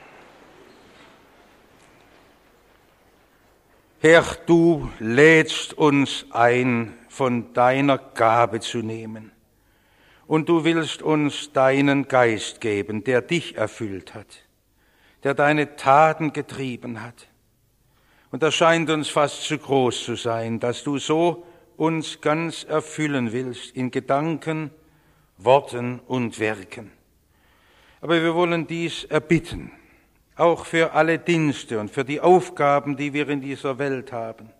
Herr, du lädst uns ein, von deiner Gabe zu nehmen. Und du willst uns deinen Geist geben, der dich erfüllt hat, der deine Taten getrieben hat. Und das scheint uns fast zu groß zu sein, dass du so uns ganz erfüllen willst in Gedanken, Worten und Werken. Aber wir wollen dies erbitten, auch für alle Dienste und für die Aufgaben, die wir in dieser Welt haben.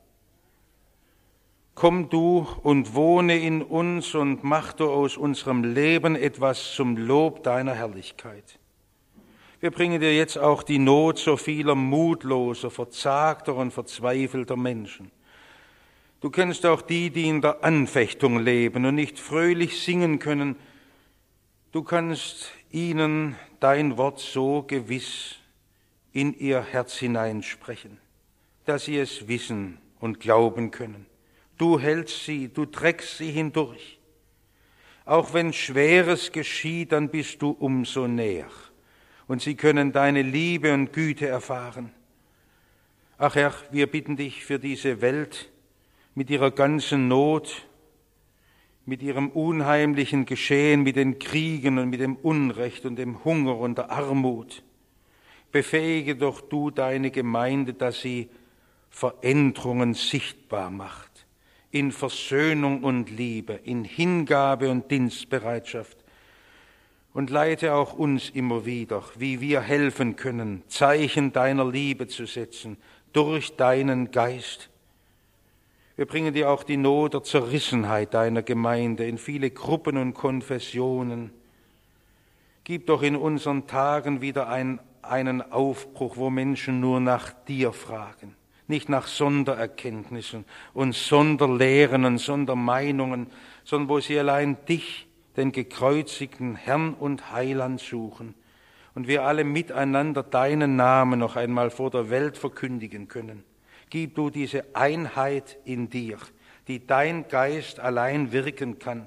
Komm du und wohne in uns und mach du aus unserem Leben etwas zum Lob deiner Herrlichkeit. Wir bringen dir jetzt auch die Not so vieler mutloser, verzagter und verzweifelter Menschen. Du kennst auch die, die in der Anfechtung leben und nicht fröhlich singen können. Du kannst ihnen dein Wort so gewiss in ihr Herz hineinsprechen, dass sie es wissen und glauben können. Du hältst sie, du trägst sie hindurch. Auch wenn Schweres geschieht, dann bist du umso näher. Und sie können deine Liebe und Güte erfahren. Ach Herr, wir bitten dich für diese Welt mit ihrer ganzen Not, mit ihrem unheimlichen Geschehen, mit den Kriegen und mit dem Unrecht und dem Hunger und der Armut. Befähige doch du deine Gemeinde, dass sie Veränderungen sichtbar macht. In Versöhnung und Liebe, in Hingabe und Dienstbereitschaft. Und leite auch uns immer wieder, wie wir helfen können, Zeichen deiner Liebe zu setzen, durch deinen Geist. Wir bringen dir auch die Not der Zerrissenheit deiner Gemeinde in viele Gruppen und Konfessionen. Gib doch in unseren Tagen wieder ein, einen Aufbruch, wo Menschen nur nach dir fragen. Nicht nach Sondererkenntnissen und Sonderlehren und Sondermeinungen, sondern wo sie allein dich, den gekreuzigten Herrn und Heiland, suchen und wir alle miteinander deinen Namen noch einmal vor der Welt verkündigen können. Gib du diese Einheit in dir, die dein Geist allein wirken kann.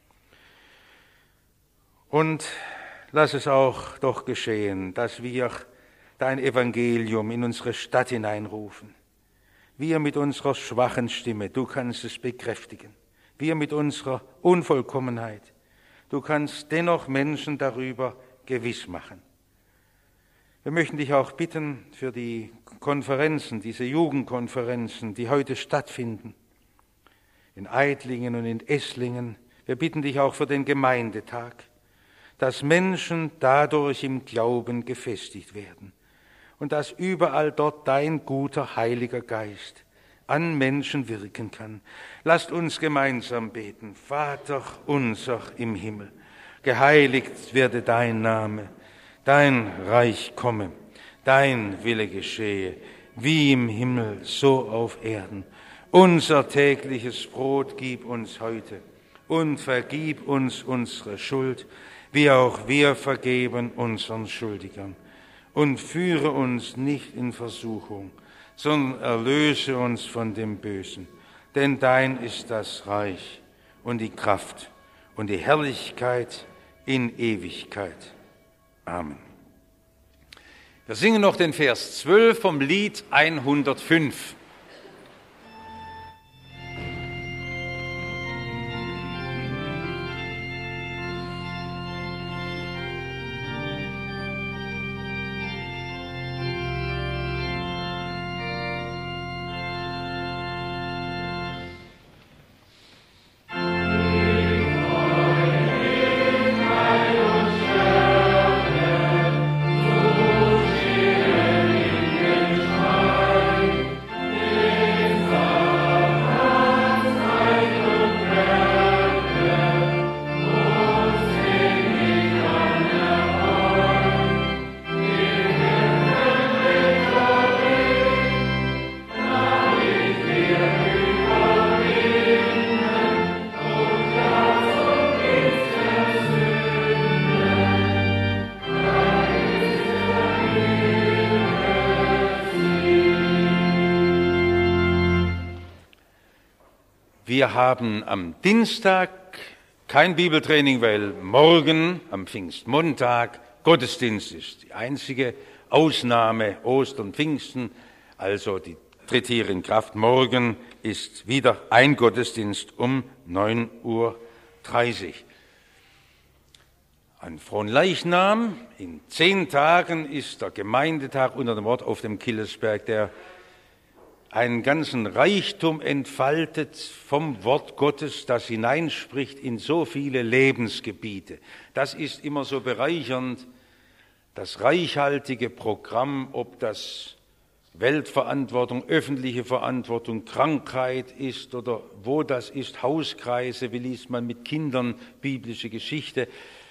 Und lass es auch doch geschehen, dass wir dein Evangelium in unsere Stadt hineinrufen. Wir mit unserer schwachen Stimme, du kannst es bekräftigen. Wir mit unserer Unvollkommenheit, du kannst dennoch Menschen darüber gewiss machen. Wir möchten dich auch bitten für die Konferenzen, diese Jugendkonferenzen, die heute stattfinden, in Eidlingen und in Esslingen. Wir bitten dich auch für den Gemeindetag, dass Menschen dadurch im Glauben gefestigt werden. Und dass überall dort dein guter Heiliger Geist an Menschen wirken kann. Lasst uns gemeinsam beten. Vater unser im Himmel, geheiligt werde dein Name, dein Reich komme, dein Wille geschehe, wie im Himmel, so auf Erden. Unser tägliches Brot gib uns heute und vergib uns unsere Schuld, wie auch wir vergeben unseren Schuldigern. Und führe uns nicht in Versuchung, sondern erlöse uns von dem Bösen. Denn dein ist das Reich und die Kraft und die Herrlichkeit in Ewigkeit. Amen. Wir singen noch den Vers zwölf vom Lied hundertfünf. Wir haben am Dienstag kein Bibeltraining, weil morgen am Pfingstmontag Gottesdienst ist die einzige Ausnahme, Ostern, Pfingsten, also die tritt hier in Kraft. Morgen ist wieder ein Gottesdienst um neun Uhr dreißig. An Fronleichnam, in zehn Tagen ist der Gemeindetag unter dem Wort auf dem Killesberg, der einen ganzen Reichtum entfaltet vom Wort Gottes, das hineinspricht in so viele Lebensgebiete. Das ist immer so bereichernd, das reichhaltige Programm, ob das Weltverantwortung, öffentliche Verantwortung, Krankheit ist oder wo das ist, Hauskreise, wie liest man mit Kindern biblische Geschichte.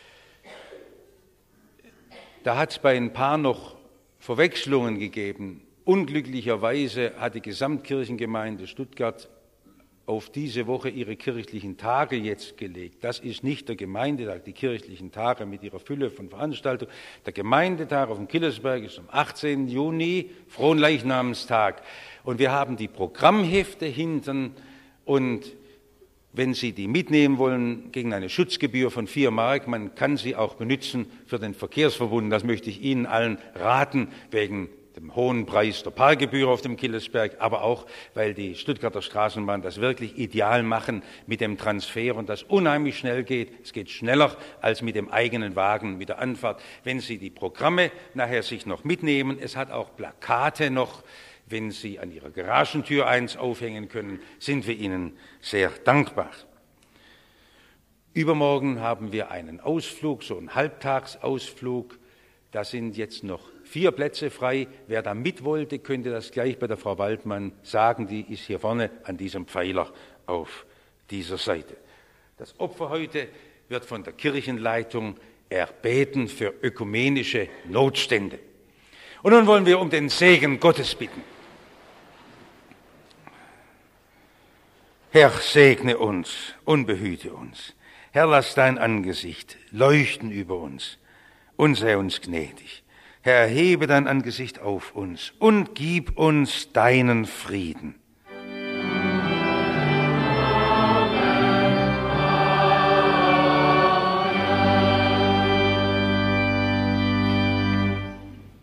Da hat es bei ein paar noch Verwechslungen gegeben. Unglücklicherweise hat die Gesamtkirchengemeinde Stuttgart auf diese Woche ihre kirchlichen Tage jetzt gelegt. Das ist nicht der Gemeindetag, die kirchlichen Tage mit ihrer Fülle von Veranstaltungen. Der Gemeindetag auf dem Killersberg ist am achtzehnten Juni, Fronleichnamstag. Und wir haben die Programmhefte hinten und wenn Sie die mitnehmen wollen, gegen eine Schutzgebühr von vier Mark, man kann sie auch benutzen für den Verkehrsverbund. Das möchte ich Ihnen allen raten, wegen dem hohen Preis der Parkgebühr auf dem Killesberg, aber auch, weil die Stuttgarter Straßenbahn das wirklich ideal machen mit dem Transfer und das unheimlich schnell geht. Es geht schneller als mit dem eigenen Wagen, mit der Anfahrt. Wenn Sie die Programme nachher sich noch mitnehmen, es hat auch Plakate noch, wenn Sie an Ihrer Garagentür eins aufhängen können, sind wir Ihnen sehr dankbar. Übermorgen haben wir einen Ausflug, so einen Halbtagsausflug. Da sind jetzt noch vier Plätze frei. Wer da mit wollte, könnte das gleich bei der Frau Waldmann sagen. Die ist hier vorne an diesem Pfeiler auf dieser Seite. Das Opfer heute wird von der Kirchenleitung erbeten für ökumenische Notstände. Und nun wollen wir um den Segen Gottes bitten. Herr, segne uns und behüte uns. Herr, lass dein Angesicht leuchten über uns und sei uns gnädig. Herr, erhebe dein Angesicht auf uns und gib uns deinen Frieden.